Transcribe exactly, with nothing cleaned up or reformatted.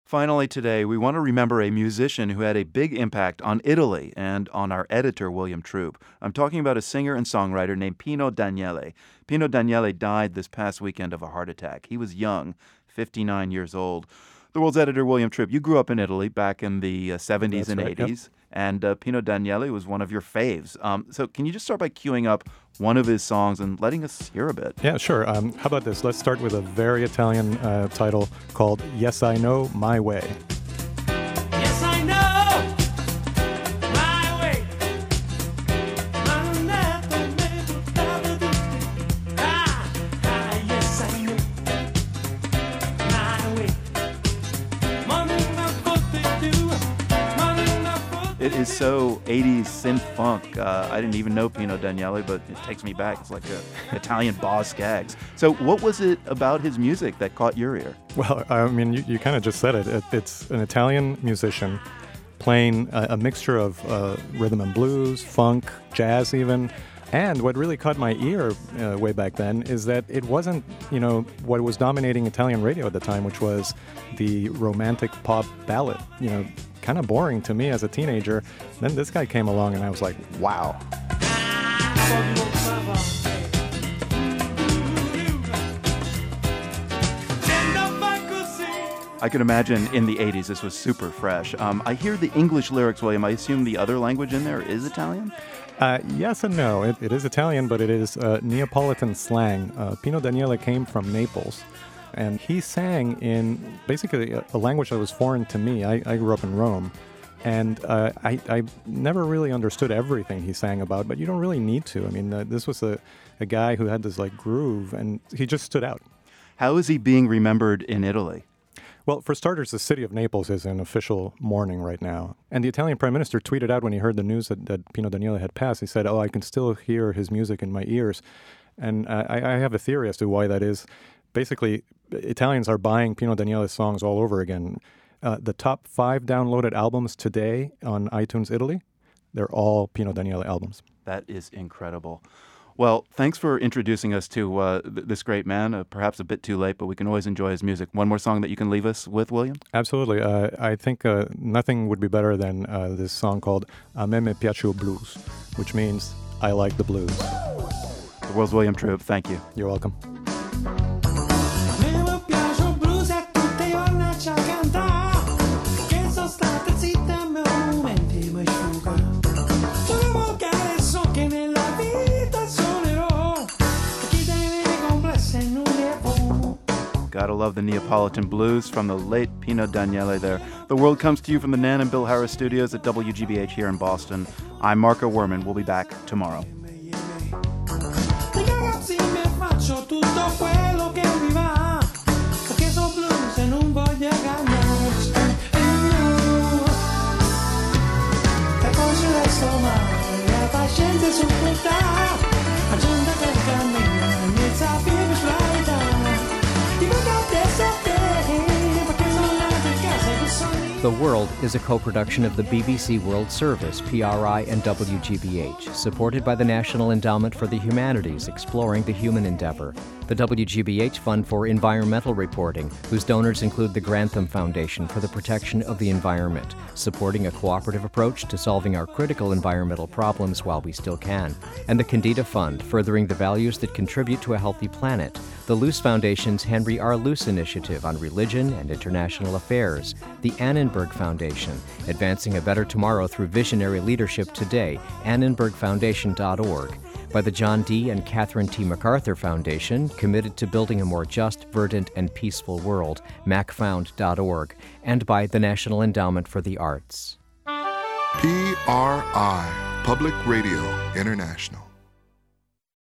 Finally today, we want to remember a musician who had a big impact on Italy and on our editor, William Troop. I'm talking about a singer and songwriter named Pino Daniele. Pino Daniele died this past weekend of a heart attack. He was young, fifty-nine years old. The World's editor, William Troop, you grew up in Italy back in the uh, seventies That's and right, eighties, yep. and uh, Pino Daniele was one of your faves. Um, so can you just start by queuing up one of his songs and letting us hear a bit? Yeah, sure. Um, how about this? Let's start with a very Italian uh, title called Yes, I Know, My Way. Yes, I know my way. Ah, ah, yes, I know my way. It is so eighties synth funk. Uh, I didn't even know Pino Daniele, but it takes me back. It's like a Italian Boz Scaggs. So what was it about his music that caught your ear? Well, I mean, you, you kind of just said it. it. It's an Italian musician playing a, a mixture of uh, rhythm and blues, funk, jazz even. And what really caught my ear uh, way back then is that it wasn't, you know, what was dominating Italian radio at the time, which was the romantic pop ballad, you know, kind of boring to me as a teenager. Then this guy came along and I was like, wow. I can imagine in the eighties this was super fresh. Um, I hear the English lyrics, William. I assume the other language in there is Italian? Uh, yes and no. It, it is Italian, but it is uh, Neapolitan slang. Uh, Pino Daniele came from Naples, and he sang in basically a, a language that was foreign to me. I, I grew up in Rome, and uh, I, I never really understood everything he sang about, but you don't really need to. I mean, uh, this was a, a guy who had this like groove, and he just stood out. How is he being remembered in Italy? Well, for starters, the city of Naples is in official mourning right now. And the Italian prime minister tweeted out when he heard the news that, that Pino Daniele had passed, he said, oh, I can still hear his music in my ears. And uh, I, I have a theory as to why that is. Basically, Italians are buying Pino Daniele's songs all over again. Uh, the top five downloaded albums today on iTunes Italy, they're all Pino Daniele albums. That is incredible. Well, thanks for introducing us to uh, th- this great man. Uh, perhaps a bit too late, but we can always enjoy his music. One more song that you can leave us with, William? Absolutely. Uh, I think uh, nothing would be better than uh, this song called A me me piace il blues, which means I like the blues. The World's William Troop, thank you. You're welcome. Gotta love the Neapolitan blues from the late Pino Daniele there. The World comes to you from the Nan and Bill Harris studios at W G B H here in Boston. I'm Marco Werman. We'll be back tomorrow. The World is a co-production of the B B C World Service, P R I, and W G B H, supported by the National Endowment for the Humanities, exploring the human endeavor. The W G B H Fund for Environmental Reporting, whose donors include the Grantham Foundation for the Protection of the Environment, supporting a cooperative approach to solving our critical environmental problems while we still can. And the Candida Fund, furthering the values that contribute to a healthy planet. The Luce Foundation's Henry R. Luce Initiative on Religion and International Affairs. The Annenberg Foundation, advancing a better tomorrow through visionary leadership today, annenberg foundation dot org. By the John D. and Catherine T. MacArthur Foundation, committed to building a more just, verdant, and peaceful world, mac found dot org. And by the National Endowment for the Arts. P R I, Public Radio International.